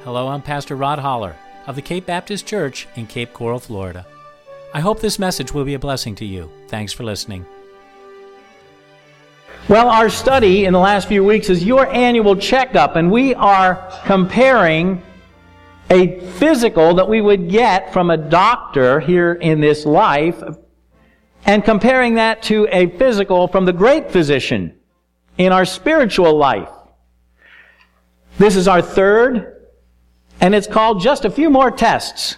Hello, I'm Pastor Rod Holler of the Cape Baptist Church in Cape Coral, Florida. I hope this message will be a blessing to you. Thanks for listening. Well, our study in the last few weeks is your annual checkup, and we are comparing a physical that we would get from a doctor here in this life and comparing that to a physical from the great physician in our spiritual life. This is our third, and it's called Just a Few More Tests.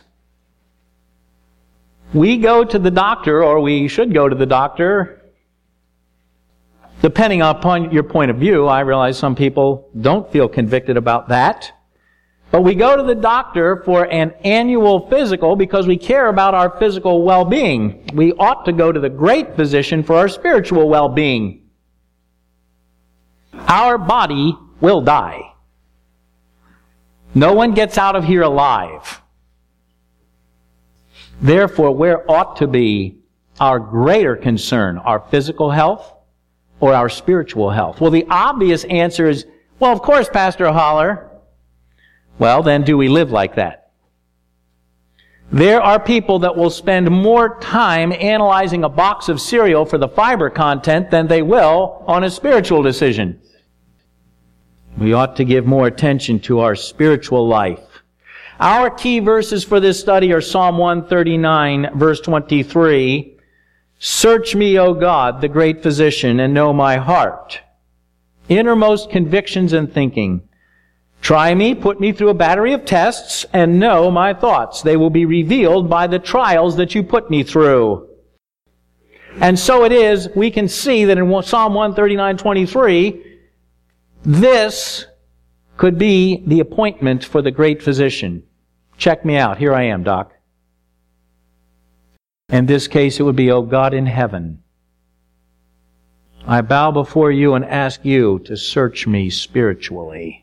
We go to the doctor, or we should go to the doctor, depending upon your point of view. I realize some people don't feel convicted about that. But we go to the doctor for an annual physical because we care about our physical well-being. We ought to go to the great physician for our spiritual well-being. Our body will die. No one gets out of here alive. Therefore, where ought to be our greater concern? Our physical health or our spiritual health? Well, the obvious answer is, well, of course, Pastor Holler. Well, then do we live like that? There are people that will spend more time analyzing a box of cereal for the fiber content than they will on a spiritual decision. We ought to give more attention to our spiritual life. Our key verses for this study are Psalm 139, verse 23. Search me, O God, the great physician, and know my heart, innermost convictions and thinking. Try me, put me through a battery of tests, and know my thoughts. They will be revealed by the trials that you put me through. And so it is, we can see that in Psalm 139:23, this could be the appointment for the great physician. Check me out. Here I am, Doc. In this case, it would be, O God in heaven, I bow before you and ask you to search me spiritually.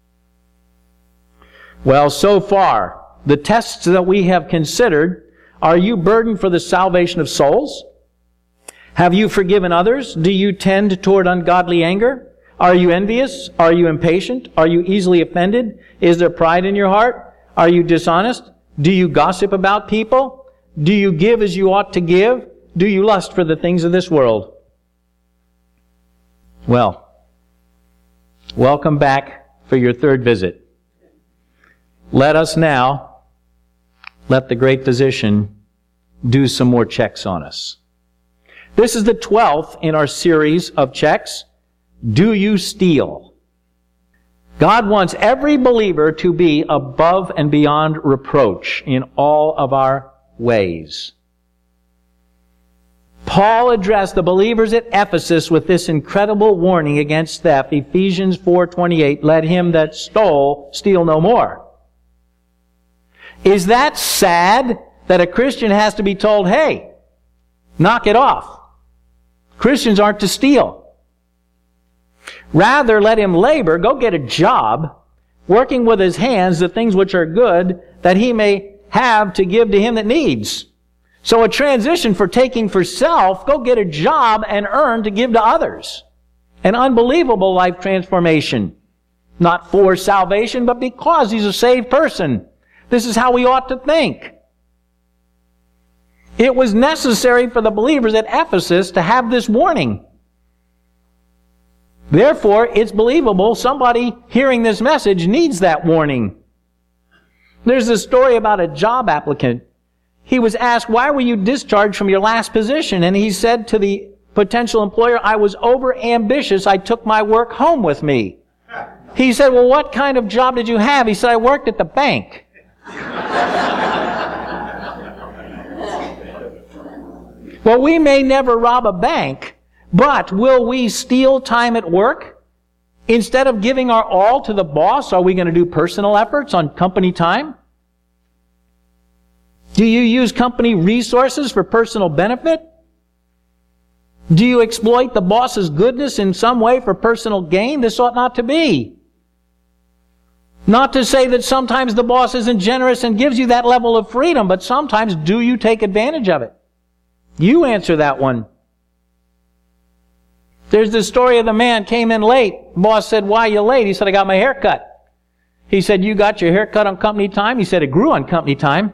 Well, so far, the tests that we have considered, are you burdened for the salvation of souls? Have you forgiven others? Do you tend toward ungodly anger? Are you envious? Are you impatient? Are you easily offended? Is there pride in your heart? Are you dishonest? Do you gossip about people? Do you give as you ought to give? Do you lust for the things of this world? Well, welcome back for your third visit. Let us now let the great physician do some more checks on us. This is the 12th in our series of checks. Do you steal? God wants every believer to be above and beyond reproach in all of our ways. Paul addressed the believers at Ephesus with this incredible warning against theft. Ephesians 4:28, let him that stole steal no more. Is that sad that a Christian has to be told, hey, knock it off? Christians aren't to steal. Rather, let him labor, go get a job, working with his hands the things which are good, that he may have to give to him that needs. So a transition for taking for self, go get a job and earn to give to others. An unbelievable life transformation. Not for salvation, but because he's a saved person. This is how we ought to think. It was necessary for the believers at Ephesus to have this warning. Therefore, it's believable somebody hearing this message needs that warning. There's a story about a job applicant. He was asked, why were you discharged from your last position? And he said to the potential employer, I was over-ambitious. I took my work home with me. He said, well, what kind of job did you have? He said, I worked at the bank. Well, we may never rob a bank, but will we steal time at work? Instead of giving our all to the boss, are we going to do personal efforts on company time? Do you use company resources for personal benefit? Do you exploit the boss's goodness in some way for personal gain? This ought not to be. Not to say that sometimes the boss isn't generous and gives you that level of freedom, but sometimes do you take advantage of it? You answer that one. There's the story of the man came in late. Boss said, why are you late? He said, I got my hair cut. He said, you got your hair cut on company time? He said, it grew on company time.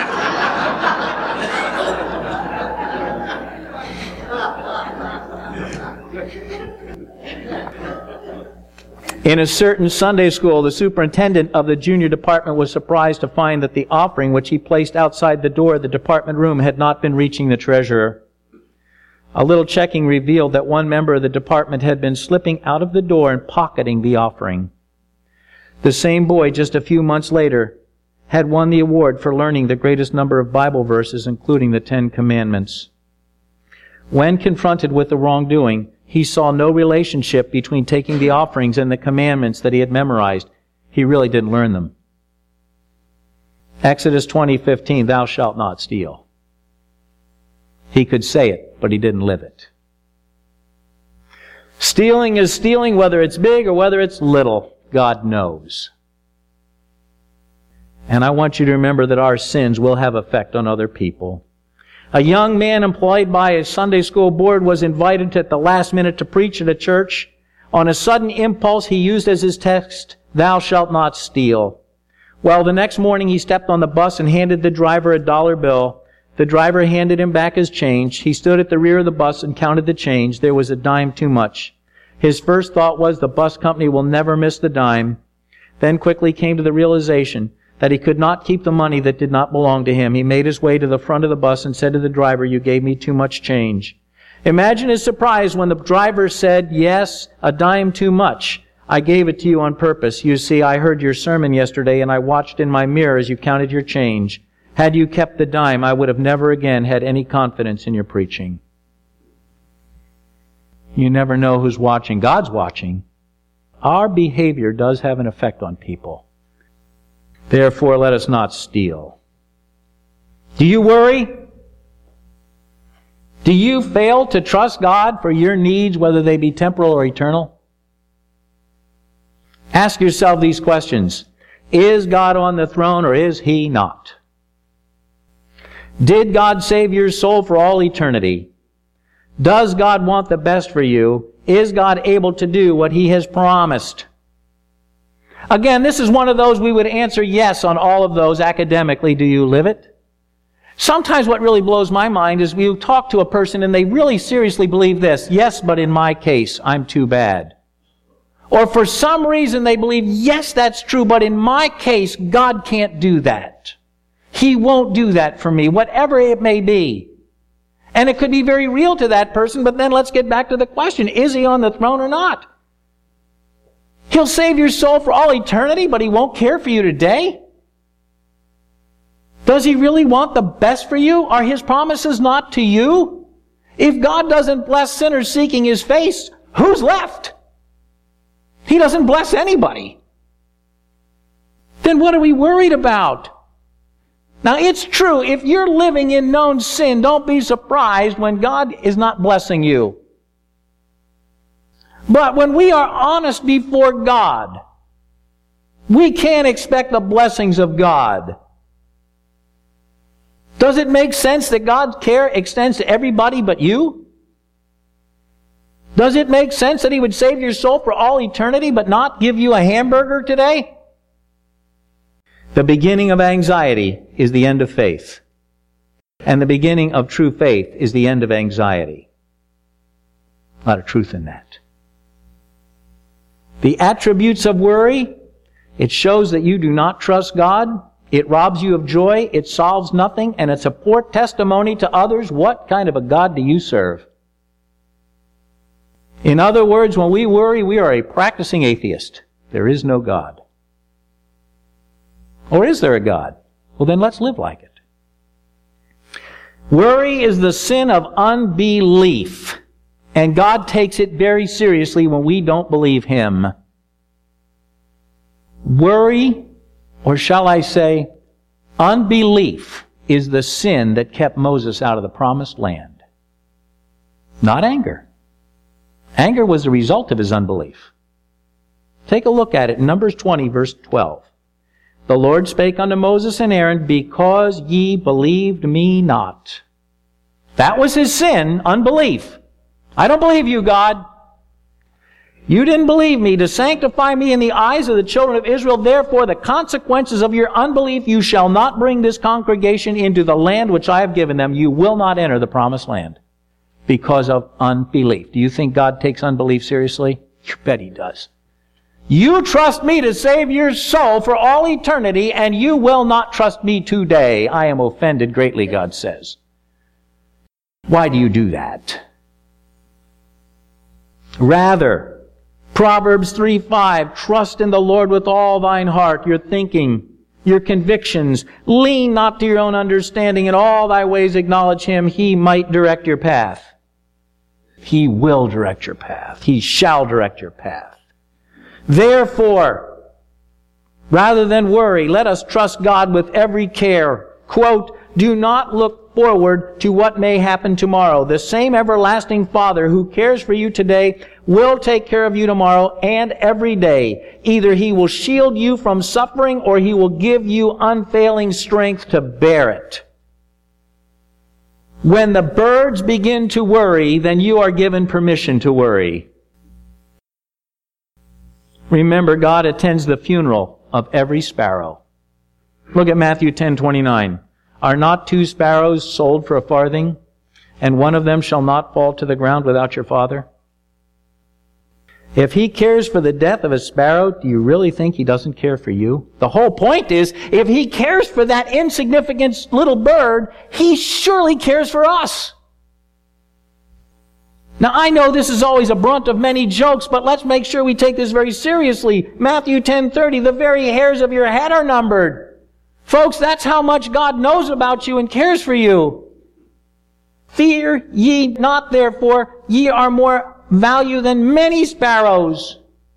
In a certain Sunday school, the superintendent of the junior department was surprised to find that the offering which he placed outside the door of the department room had not been reaching the treasurer. A little checking revealed that one member of the department had been slipping out of the door and pocketing the offering. The same boy, just a few months later, had won the award for learning the greatest number of Bible verses, including the 10 Commandments. When confronted with the wrongdoing, he saw no relationship between taking the offerings and the commandments that he had memorized. He really didn't learn them. Exodus 20:15, thou shalt not steal. He could say it, but he didn't live it. Stealing is stealing, whether it's big or whether it's little. God knows. And I want you to remember that our sins will have effect on other people. A young man employed by a Sunday school board was invited at the last minute to preach at a church. On a sudden impulse, he used as his text, thou shalt not steal. Well, the next morning he stepped on the bus and handed the driver a $1 bill. The driver handed him back his change. He stood at the rear of the bus and counted the change. There was a dime too much. His first thought was, the bus company will never miss the dime. Then quickly came to the realization that he could not keep the money that did not belong to him. He made his way to the front of the bus and said to the driver, you gave me too much change. Imagine his surprise when the driver said, yes, a dime too much. I gave it to you on purpose. You see, I heard your sermon yesterday and I watched in my mirror as you counted your change. Had you kept the dime, I would have never again had any confidence in your preaching. You never know who's watching. God's watching. Our behavior does have an effect on people. Therefore, let us not steal. Do you worry? Do you fail to trust God for your needs, whether they be temporal or eternal? Ask yourself these questions. Is God on the throne or is He not? Did God save your soul for all eternity? Does God want the best for you? Is God able to do what He has promised? Again, this is one of those we would answer yes on all of those academically. Do you live it? Sometimes what really blows my mind is we talk to a person and they really seriously believe this. Yes, but in my case, I'm too bad. Or for some reason they believe, yes, that's true, but in my case, God can't do that. He won't do that for me, whatever it may be. And it could be very real to that person, but then let's get back to the question, is He on the throne or not? He'll save your soul for all eternity, but He won't care for you today? Does He really want the best for you? Are His promises not to you? If God doesn't bless sinners seeking His face, who's left? He doesn't bless anybody. Then what are we worried about? Now it's true, if you're living in known sin, don't be surprised when God is not blessing you. But when we are honest before God, we can't expect the blessings of God. Does it make sense that God's care extends to everybody but you? Does it make sense that He would save your soul for all eternity but not give you a hamburger today? The beginning of anxiety is the end of faith. And the beginning of true faith is the end of anxiety. A lot of truth in that. The attributes of worry, it shows that you do not trust God. It robs you of joy. It solves nothing. And it's a poor testimony to others. What kind of a God do you serve? In other words, when we worry, we are a practicing atheist. There is no God. Or is there a God? Well, then let's live like it. Worry is the sin of unbelief. And God takes it very seriously when we don't believe Him. Worry, or shall I say, unbelief, is the sin that kept Moses out of the promised land. Not anger. Anger was the result of his unbelief. Take a look at it in Numbers 20, verse 12. The Lord spake unto Moses and Aaron, because ye believed me not. That was his sin, unbelief. I don't believe you, God. You didn't believe me to sanctify me in the eyes of the children of Israel. Therefore, the consequences of your unbelief, you shall not bring this congregation into the land which I have given them. You will not enter the promised land because of unbelief. Do you think God takes unbelief seriously? You bet He does. You trust me to save your soul for all eternity, and you will not trust me today. I am offended greatly, God says. Why do you do that? Rather, Proverbs 3:5, trust in the Lord with all thine heart, your thinking, your convictions. Lean not to your own understanding. In all thy ways acknowledge Him. He might direct your path. He will direct your path. He shall direct your path. Therefore, rather than worry, let us trust God with every care. Quote, do not look forward to what may happen tomorrow. The same everlasting Father who cares for you today will take care of you tomorrow and every day. Either He will shield you from suffering or He will give you unfailing strength to bear it. When the birds begin to worry, then you are given permission to worry. Remember, God attends the funeral of every sparrow. Look at Matthew 10:29. Are not 2 sparrows sold for a farthing, and one of them shall not fall to the ground without your Father? If He cares for the death of a sparrow, do you really think He doesn't care for you? The whole point is, if He cares for that insignificant little bird, He surely cares for us. Now, I know this is always a brunt of many jokes, but let's make sure we take this very seriously. Matthew 10:30, the very hairs of your head are numbered. Folks, that's how much God knows about you and cares for you. Fear ye not, therefore, ye are more value than many sparrows.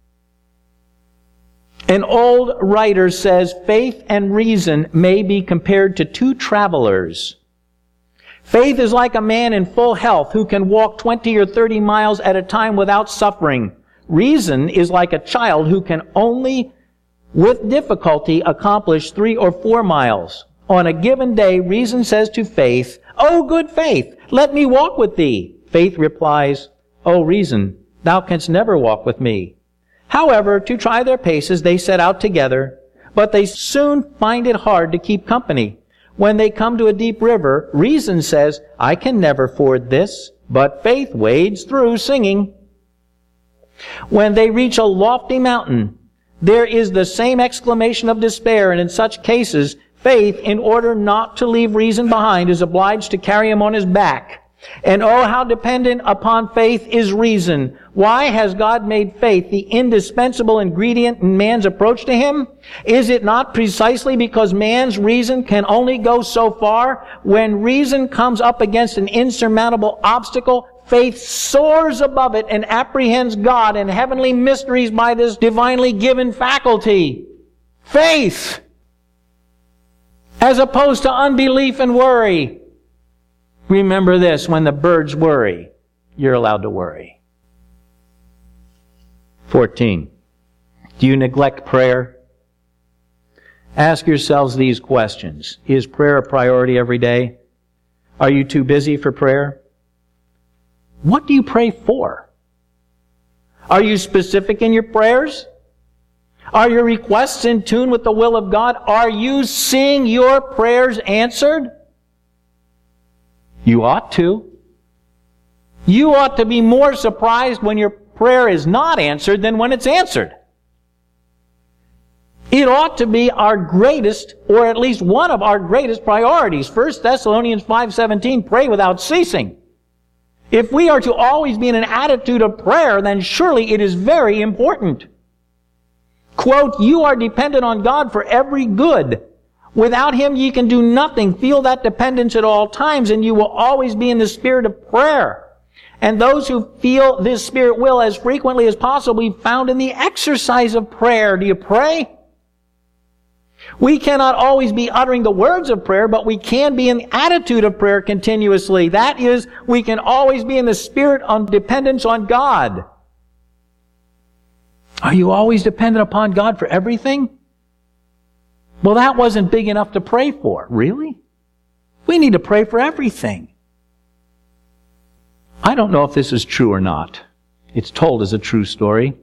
An old writer says, faith and reason may be compared to 2 travelers. Faith is like a man in full health who can walk 20 or 30 miles at a time without suffering. Reason is like a child who can only with difficulty accomplish 3 or 4 miles. On a given day, reason says to faith, O good faith, let me walk with thee. Faith replies, O reason, thou canst never walk with me. However, to try their paces, they set out together, but they soon find it hard to keep company. When they come to a deep river, reason says, I can never ford this, but faith wades through singing. When they reach a lofty mountain, there is the same exclamation of despair, and in such cases, faith, in order not to leave reason behind, is obliged to carry him on his back. And oh, how dependent upon faith is reason. Why has God made faith the indispensable ingredient in man's approach to Him? Is it not precisely because man's reason can only go so far? When reason comes up against an insurmountable obstacle, faith soars above it and apprehends God and heavenly mysteries by this divinely given faculty. Faith! As opposed to unbelief and worry. Remember this, when the birds worry, you're allowed to worry. 14. Do you neglect prayer? Ask yourselves these questions. Is prayer a priority every day? Are you too busy for prayer? What do you pray for? Are you specific in your prayers? Are your requests in tune with the will of God? Are you seeing your prayers answered? You ought to. You ought to be more surprised when your prayer is not answered than when it's answered. It ought to be our greatest, or at least one of our greatest priorities. 1 Thessalonians 5:17, pray without ceasing. If we are to always be in an attitude of prayer, then surely it is very important. Quote, you are dependent on God for every good. Without Him, ye can do nothing. Feel that dependence at all times, and you will always be in the spirit of prayer. And those who feel this spirit will, as frequently as possible, be found in the exercise of prayer. Do you pray? We cannot always be uttering the words of prayer, but we can be in the attitude of prayer continuously. That is, we can always be in the spirit of dependence on God. Are you always dependent upon God for everything? Well, that wasn't big enough to pray for. Really? We need to pray for everything. I don't know if this is true or not. It's told as a true story.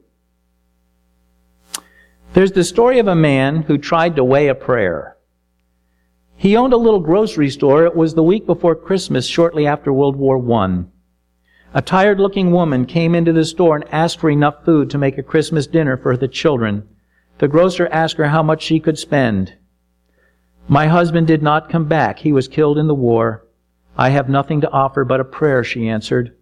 There's the story of a man who tried to weigh a prayer. He owned a little grocery store. It was the week before Christmas, shortly after World War I. A tired-looking woman came into the store and asked for enough food to make a Christmas dinner for the children. The grocer asked her how much she could spend. "My husband did not come back. He was killed in the war. I have nothing to offer but a prayer," she answered.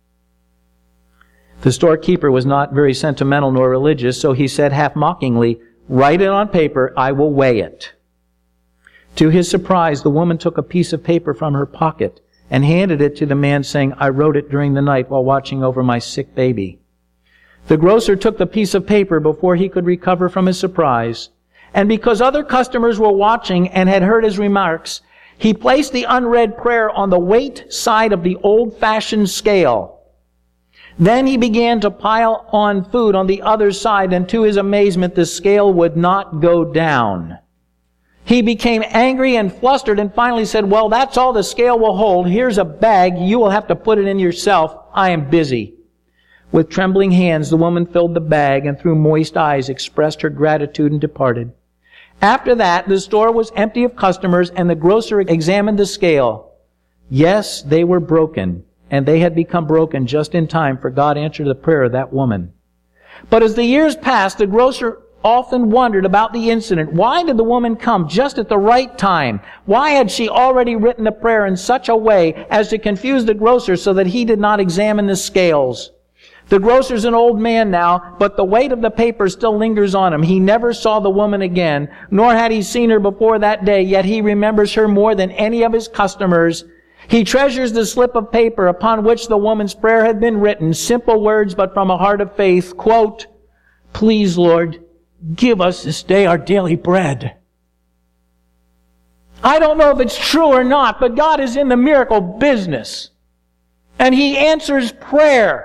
The storekeeper was not very sentimental nor religious, so he said half mockingly, "Write it on paper, I will weigh it." To his surprise, the woman took a piece of paper from her pocket and handed it to the man, saying, "I wrote it during the night while watching over my sick baby." The grocer took the piece of paper before he could recover from his surprise, and because other customers were watching and had heard his remarks, he placed the unread prayer on the weight side of the old-fashioned scale. Then he began to pile on food on the other side, and to his amazement, the scale would not go down. He became angry and flustered and finally said, "Well, that's all the scale will hold. Here's a bag. You will have to put it in yourself. I am busy." With trembling hands, the woman filled the bag and through moist eyes expressed her gratitude and departed. After that, the store was empty of customers and the grocer examined the scale. Yes, they were broken, and they had become broken just in time, for God answered the prayer of that woman. But as the years passed, the grocer often wondered about the incident. Why did the woman come just at the right time? Why had she already written the prayer in such a way as to confuse the grocer so that he did not examine the scales? The grocer's an old man now, but the weight of the paper still lingers on him. He never saw the woman again, nor had he seen her before that day, yet he remembers her more than any of his customers. He treasures the slip of paper upon which the woman's prayer had been written, simple words but from a heart of faith. Quote, "Please, Lord, give us this day our daily bread." I don't know if it's true or not, but God is in the miracle business. And He answers prayer.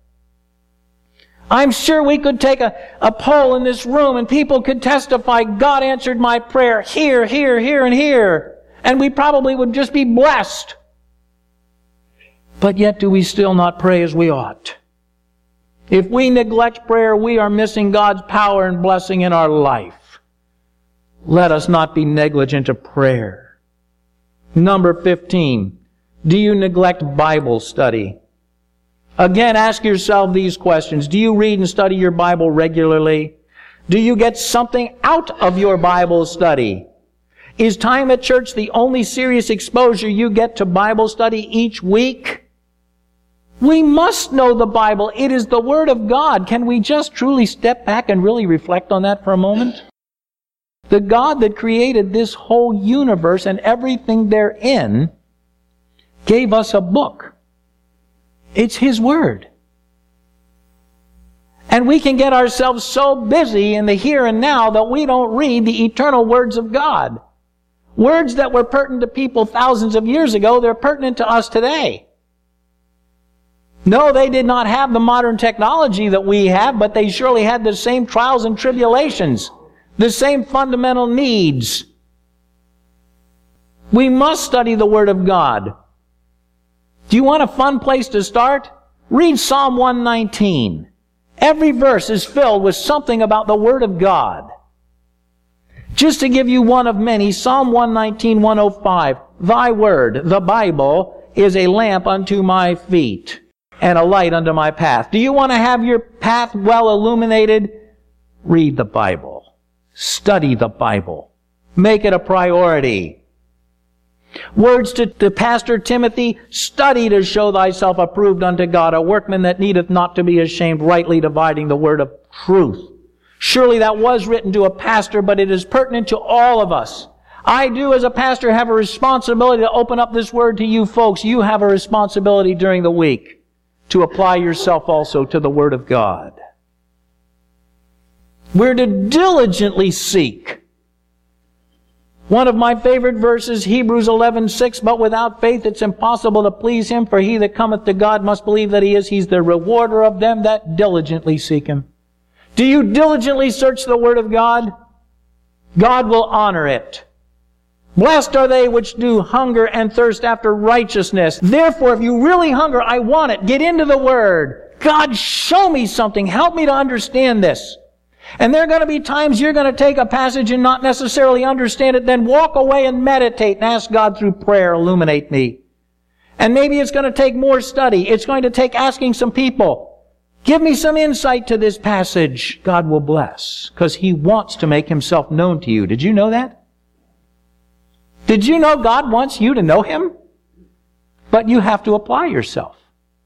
I'm sure we could take a poll in this room and people could testify, God answered my prayer here, here, here, and here. And we probably would just be blessed. But yet do we still not pray as we ought? If we neglect prayer, we are missing God's power and blessing in our life. Let us not be negligent of prayer. Number 15, do you neglect Bible study? Again, ask yourself these questions. Do you read and study your Bible regularly? Do you get something out of your Bible study? Is time at church the only serious exposure you get to Bible study each week? We must know the Bible. It is the Word of God. Can we just truly step back and really reflect on that for a moment? The God that created this whole universe and everything therein gave us a book. It's His Word. And we can get ourselves so busy in the here and now that we don't read the eternal words of God. Words that were pertinent to people thousands of years ago, they're pertinent to us today. No, they did not have the modern technology that we have, but they surely had the same trials and tribulations, the same fundamental needs. We must study the Word of God. Do you want a fun place to start? Read Psalm 119. Every verse is filled with something about the Word of God. Just to give you one of many, Psalm 119, 105. Thy Word, the Bible, is a lamp unto my feet and a light unto my path. Do you want to have your path well illuminated? Read the Bible. Study the Bible. Make it a priority. Words to Pastor Timothy, study to show thyself approved unto God, a workman that needeth not to be ashamed, rightly dividing the word of truth. Surely that was written to a pastor, but it is pertinent to all of us. I do, as a pastor, have a responsibility to open up this word to you folks. You have a responsibility during the week to apply yourself also to the Word of God. We're to diligently seek. One of my favorite verses, Hebrews 11:6, but without faith it's impossible to please Him, for he that cometh to God must believe that He is. He's the rewarder of them that diligently seek Him. Do you diligently search the Word of God? God will honor it. Blessed are they which do hunger and thirst after righteousness. Therefore, if you really hunger, I want it. Get into the Word. God, show me something. Help me to understand this. And there are going to be times you're going to take a passage and not necessarily understand it, then walk away and meditate and ask God through prayer, illuminate me. And maybe it's going to take more study. It's going to take asking some people, give me some insight to this passage. God will bless, because He wants to make Himself known to you. Did you know that? Did you know God wants you to know Him? But you have to apply yourself.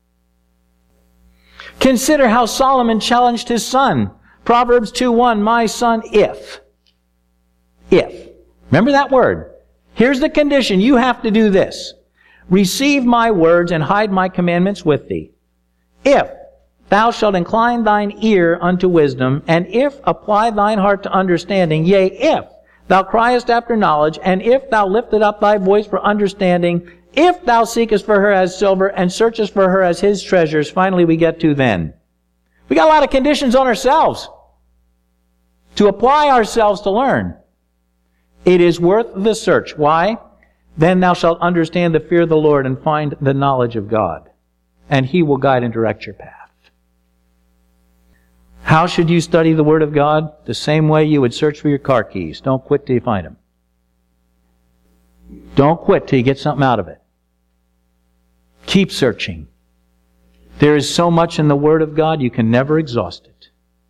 Consider how Solomon challenged his son. Proverbs 2:1, my son, if. Remember that word. Here's the condition. You have to do this. Receive my words and hide my commandments with thee. If thou shalt incline thine ear unto wisdom, and if apply thine heart to understanding, yea, if thou criest after knowledge, and if thou liftest up thy voice for understanding, if thou seekest for her as silver, and searchest for her as his treasures, finally we get to then. We got a lot of conditions on ourselves to apply ourselves to learn. It is worth the search. Why? Then thou shalt understand the fear of the Lord and find the knowledge of God, and He will guide and direct your path. How should you study the Word of God? The same way you would search for your car keys. Don't quit till you find them. Don't quit till you get something out of it. Keep searching. There is so much in the Word of God, you can never exhaust it.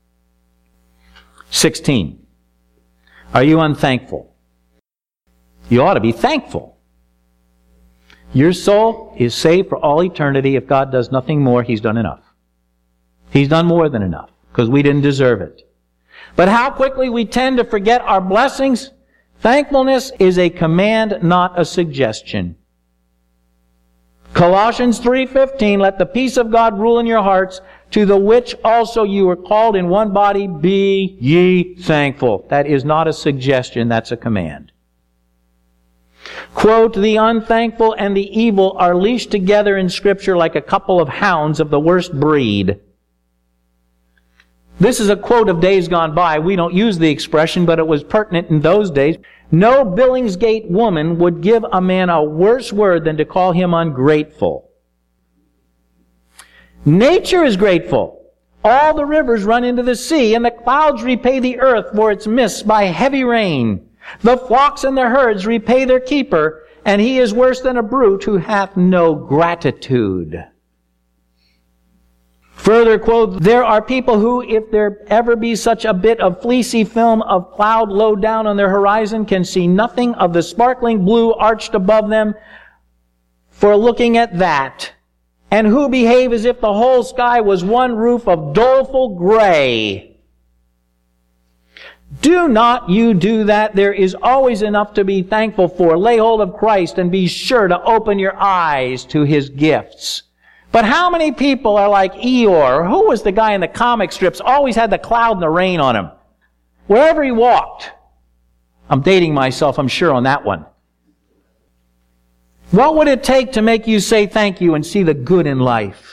16. Are you unthankful? You ought to be thankful. Your soul is saved for all eternity. If God does nothing more, He's done enough. He's done more than enough, because we didn't deserve it. But how quickly we tend to forget our blessings. Thankfulness is a command, not a suggestion. Colossians 3:15, let the peace of God rule in your hearts, to the which also you were called in one body, be ye thankful. That is not a suggestion, that's a command. Quote, the unthankful and the evil are leashed together in Scripture like a couple of hounds of the worst breed. This is a quote of days gone by. We don't use the expression, but it was pertinent in those days. No Billingsgate woman would give a man a worse word than to call him ungrateful. Nature is grateful. All the rivers run into the sea, and the clouds repay the earth for its mists by heavy rain. The flocks and the herds repay their keeper, and he is worse than a brute who hath no gratitude. Further quote, there are people who, if there ever be such a bit of fleecy film of cloud low down on their horizon, can see nothing of the sparkling blue arched above them for looking at that, and who behave as if the whole sky was one roof of doleful gray. Do not you do that. There is always enough to be thankful for. Lay hold of Christ and be sure to open your eyes to His gifts. But how many people are like Eeyore? Who was the guy in the comic strips? Always had the cloud and the rain on him. Wherever he walked. I'm dating myself, I'm sure, on that one. What would it take to make you say thank you and see the good in life?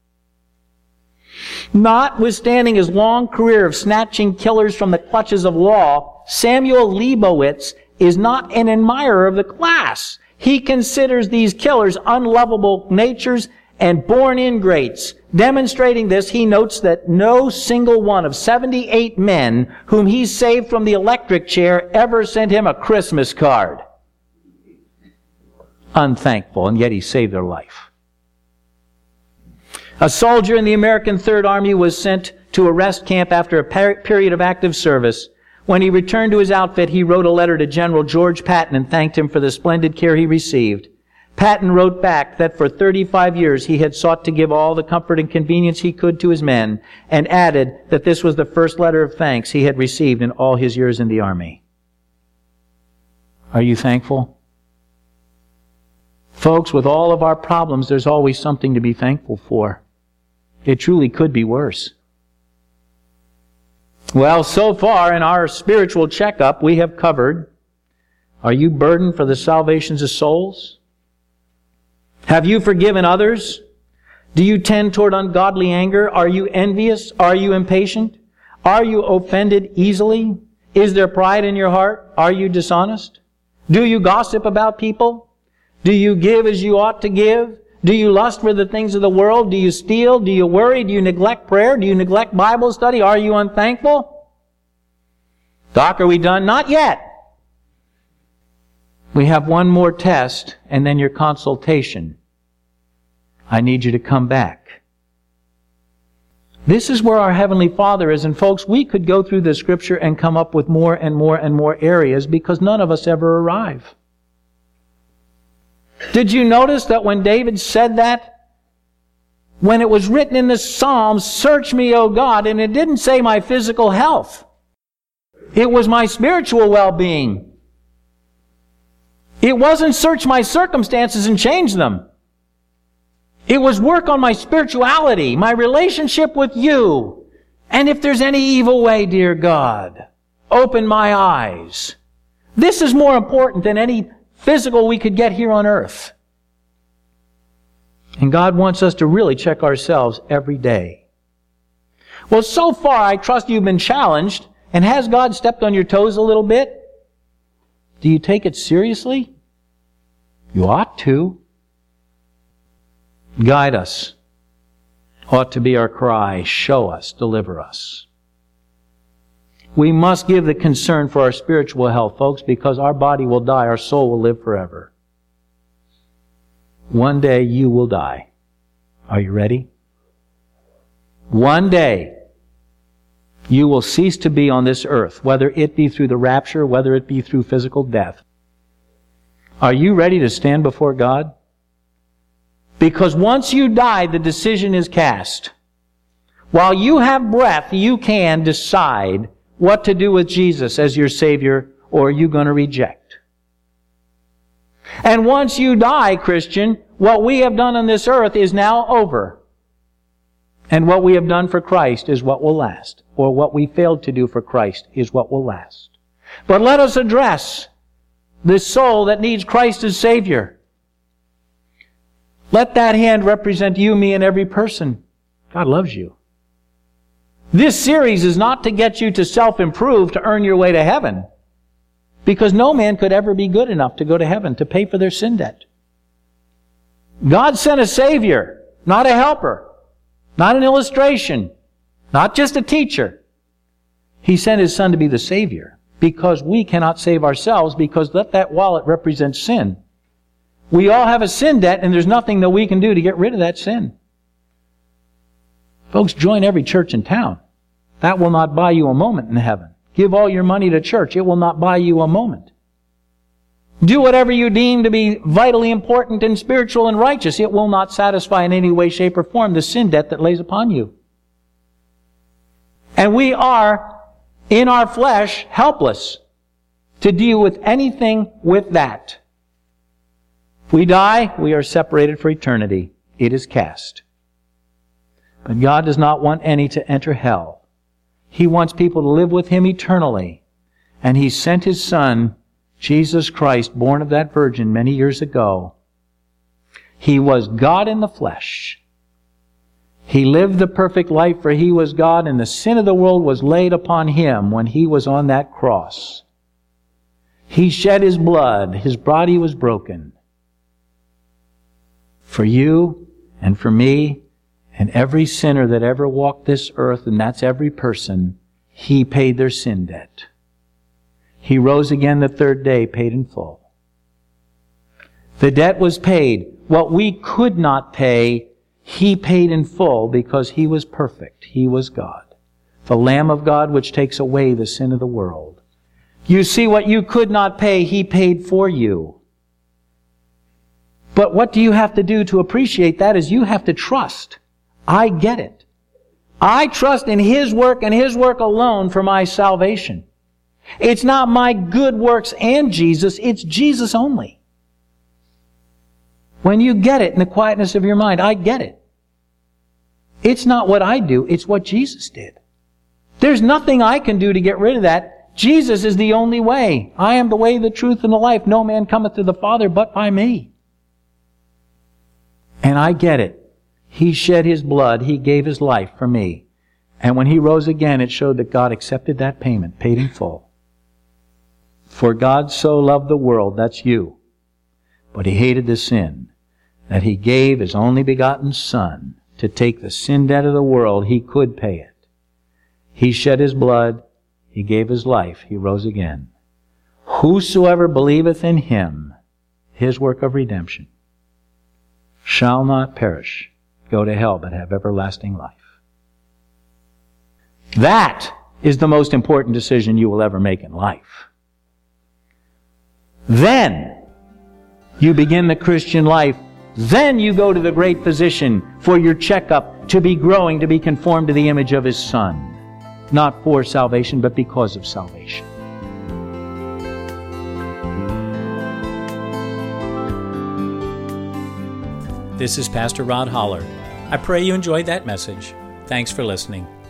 Notwithstanding his long career of snatching killers from the clutches of law, Samuel Leibowitz is not an admirer of the class. He considers these killers unlovable natures and born ingrates. Demonstrating this, he notes that no single one of 78 men whom he saved from the electric chair ever sent him a Christmas card. Unthankful, and yet he saved their life. A soldier in the American Third Army was sent to a rest camp after a period of active service. When he returned to his outfit, he wrote a letter to General George Patton and thanked him for the splendid care he received. Patton wrote back that for 35 years he had sought to give all the comfort and convenience he could to his men, and added that this was the first letter of thanks he had received in all his years in the Army. Are you thankful? Folks, with all of our problems, there's always something to be thankful for. It truly could be worse. Well, so far in our spiritual checkup, we have covered, are you burdened for the salvations of souls? Have you forgiven others? Do you tend toward ungodly anger? Are you envious? Are you impatient? Are you offended easily? Is there pride in your heart? Are you dishonest? Do you gossip about people? Do you give as you ought to give? Do you lust for the things of the world? Do you steal? Do you worry? Do you neglect prayer? Do you neglect Bible study? Are you unthankful? Doc, are we done? Not yet. We have one more test and then your consultation. I need you to come back. This is where our Heavenly Father is. And folks, we could go through the Scripture and come up with more and more and more areas because none of us ever arrive. Did you notice that when David said that? When it was written in the Psalms, search me, O God, and it didn't say my physical health. It was my spiritual well-being. It wasn't search my circumstances and change them. It was work on my spirituality, my relationship with you. And if there's any evil way, dear God, open my eyes. This is more important than any physical we could get here on earth. And God wants us to really check ourselves every day. Well, so far, I trust you've been challenged. And has God stepped on your toes a little bit? Do you take it seriously? You ought to. Guide us. Ought to be our cry. Show us. Deliver us. We must give the concern for our spiritual health, folks, because our body will die, our soul will live forever. One day you will die. Are you ready? One day you will cease to be on this earth, whether it be through the rapture, whether it be through physical death. Are you ready to stand before God? Because once you die, the decision is cast. While you have breath, you can decide what to do with Jesus as your Savior, or are you going to reject? And once you die, Christian, what we have done on this earth is now over. And what we have done for Christ is what will last. Or what we failed to do for Christ is what will last. But let us address this soul that needs Christ as Savior. Let that hand represent you, me, and every person. God loves you. This series is not to get you to self-improve to earn your way to heaven. Because no man could ever be good enough to go to heaven to pay for their sin debt. God sent a Savior, not a helper, not an illustration, not just a teacher. He sent His Son to be the Savior because we cannot save ourselves, because let that wallet represent sin. We all have a sin debt and there's nothing that we can do to get rid of that sin. Folks, join every church in town. That will not buy you a moment in heaven. Give all your money to church. It will not buy you a moment. Do whatever you deem to be vitally important and spiritual and righteous. It will not satisfy in any way, shape, or form the sin debt that lays upon you. And we are, in our flesh, helpless to deal with anything with that. If we die, we are separated for eternity. It is cast. But God does not want any to enter hell. He wants people to live with Him eternally. And He sent His Son, Jesus Christ, born of that virgin many years ago. He was God in the flesh. He lived the perfect life, for He was God, and the sin of the world was laid upon Him when He was on that cross. He shed His blood. His body was broken. For you and for me and every sinner that ever walked this earth, and that's every person, He paid their sin debt. He rose again the third day, paid in full. The debt was paid. What we could not pay, He paid in full because He was perfect. He was God. The Lamb of God which takes away the sin of the world. You see, what you could not pay, He paid for you. But what do you have to do to appreciate that is you have to trust. I get it. I trust in His work and His work alone for my salvation. It's not my good works and Jesus, it's Jesus only. When you get it in the quietness of your mind, I get it. It's not what I do, it's what Jesus did. There's nothing I can do to get rid of that. Jesus is the only way. I am the way, the truth, and the life. No man cometh to the Father but by me. And I get it. He shed His blood. He gave His life for me. And when He rose again, it showed that God accepted that payment, paid in full. For God so loved the world, that's you. But He hated the sin, that He gave His only begotten Son to take the sin debt of the world. He could pay it. He shed His blood. He gave His life. He rose again. Whosoever believeth in Him, His work of redemption, shall not perish, go to hell, but have everlasting life. That is the most important decision you will ever make in life. Then you begin the Christian life. Then you go to the great physician for your checkup, to be growing, to be conformed to the image of His Son. Not for salvation, but because of salvation. This is Pastor Rod Holler. I pray you enjoyed that message. Thanks for listening.